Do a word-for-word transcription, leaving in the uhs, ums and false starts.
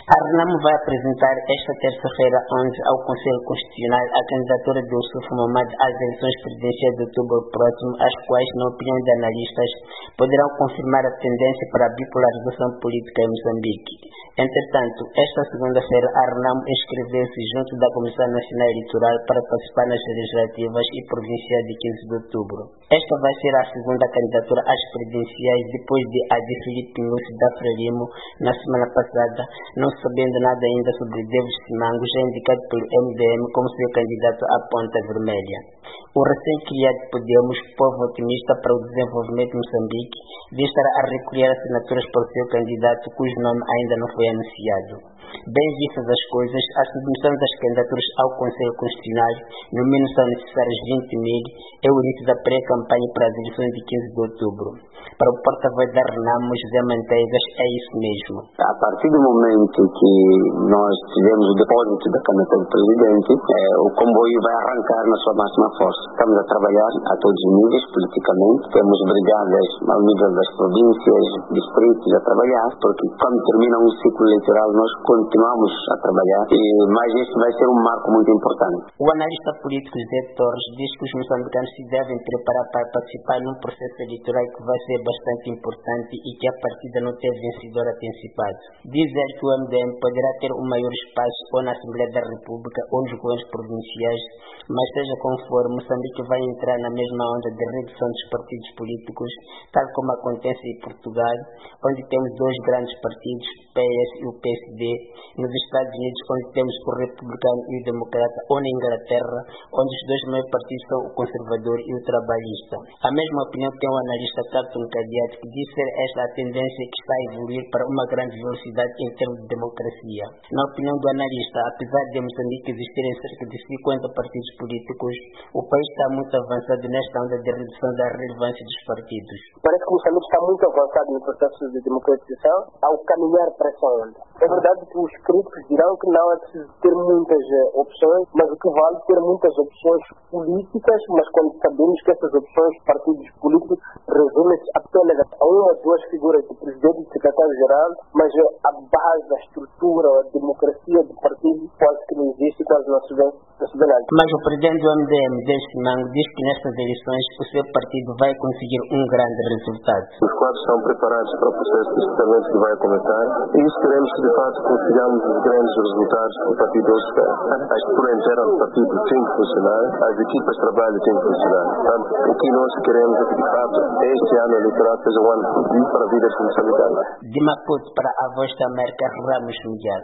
A Renamo vai apresentar esta terça-feira, onze, ao Conselho Constitucional a candidatura de Oussoufo Mamad às eleições presidenciais de outubro próximo, as quais, na opinião de analistas, poderão confirmar a tendência para a bipolarização política em Moçambique. Entretanto, esta segunda-feira, a Renamo inscreveu-se junto da Comissão Nacional Eleitoral para participar nas legislativas e provinciais de quinze de outubro. Esta vai ser a segunda candidatura às presidenciais depois de a de Filipe Nunes da Frelimo na semana passada, não sabendo nada ainda sobre David Simango, já indicado pelo M D M como seu candidato à Ponta Vermelha. O recém-criado Podemos, Povo Otimista para o Desenvolvimento de Moçambique, diz estar a recolher assinaturas para o seu candidato, cujo nome ainda não foi anunciado. Bem vistas as coisas, a submissão das candidaturas ao Conselho Constitucional, no mínimo são necessários vinte mil, é o início da pré-campanha para as eleições de quinze de outubro. Para o porta-voz da Renamo, José Manteigas, é isso mesmo. A partir do momento que nós tivemos o depósito da candidatura do presidente, é, o comboio vai arrancar na sua máxima força. Estamos a trabalhar a todos os níveis, politicamente. Temos brigadas ao nível das províncias, distritos a trabalhar, porque quando termina um ciclo eleitoral nós continuamos a trabalhar, e, mas este vai ser um marco muito importante. O analista político José Torres diz que os moçambicanos se devem preparar para participar num processo eleitoral que vai ser bastante importante e que a partida não tem vencedor antecipado. Diz ele que o M D M poderá ter um maior espaço ou na Assembleia da República ou nos governos provinciais, mas seja como for, Moçambique vai entrar na mesma onda de redução dos partidos políticos, tal como acontece em Portugal, onde temos dois grandes partidos, P S e o P S D, nos Estados Unidos, onde temos o republicano e o democrata, ou na Inglaterra, onde os dois maiores partidos são o conservador e o trabalhista. A mesma opinião tem o analista Carlton Cadiate, que diz ser esta a tendência que está a evoluir para uma grande velocidade em termos de democracia. Na opinião do analista, apesar de Moçambique existirem cerca de cinquenta partidos políticos, o país está muito avançado nesta onda de redução da relevância dos partidos. Parece que Moçambique está muito avançado no processo de democratização ao caminhar para essa onda. É verdade que os críticos dirão que não é preciso ter muitas uh, opções, mas o que vale ter muitas opções políticas, mas quando sabemos que essas opções, partidos políticos, resumem-se apenas a uma ou duas figuras do presidente e do secretário-geral, mas uh, a base, a estrutura, a democracia do partido quase que não existe, quase não se vê. Mas o presidente do M D M, David Simango, diz que nestas eleições o seu partido vai conseguir um grande resultado. Os quadros estão preparados para o processo de escutamento que vai começar e esperemos que de fato consigamos os grandes resultados que o partido hoje espera. A estrutura interna do partido tem que funcionar, as equipas de trabalho têm que funcionar. Portanto, o que nós queremos é que de fato este ano eleitoral seja um ano positivo para a vida dos moçambicanos. De Maputo para a Voz da América, Ramos Mundial.